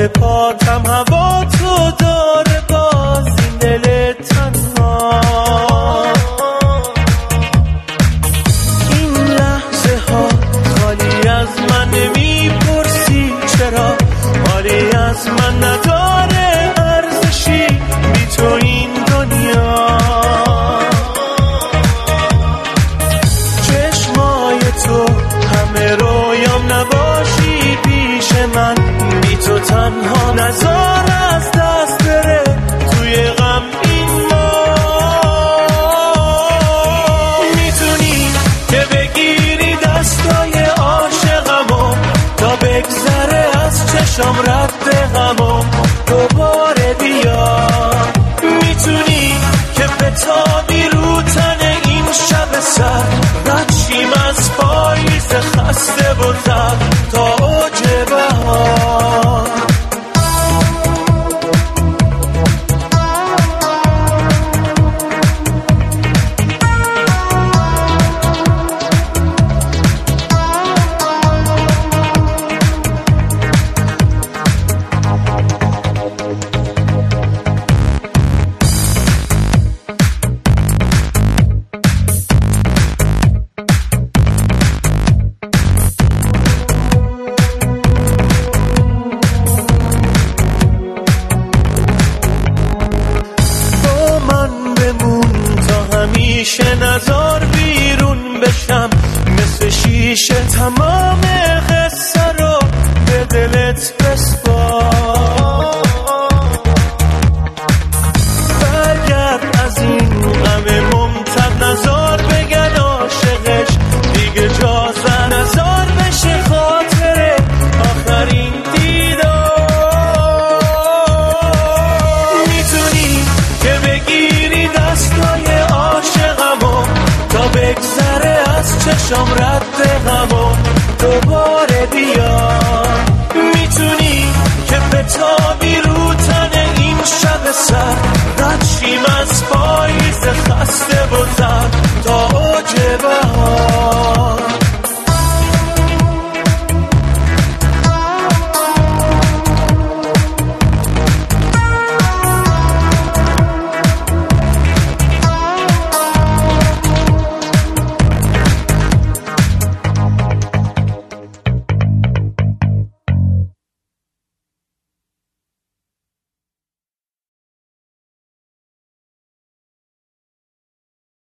زیر پاتم هوا تو داره باز این دل تنها. این لحظه ها خالی از من نمیپرسی چرا، حالی از من نداره ارزشی بی تو این دنیا. چشمای تو همه رویام نباشی پیش من، بی تو تنها نزار از دست بره توی غم این ما. میتونی که بگیری دستای عاشقمو تا بگذره از چشم رد غمو دوباره بیا. میتونی که بتابی رو تن این شب سر، رد شیم از پاییز خسته و تب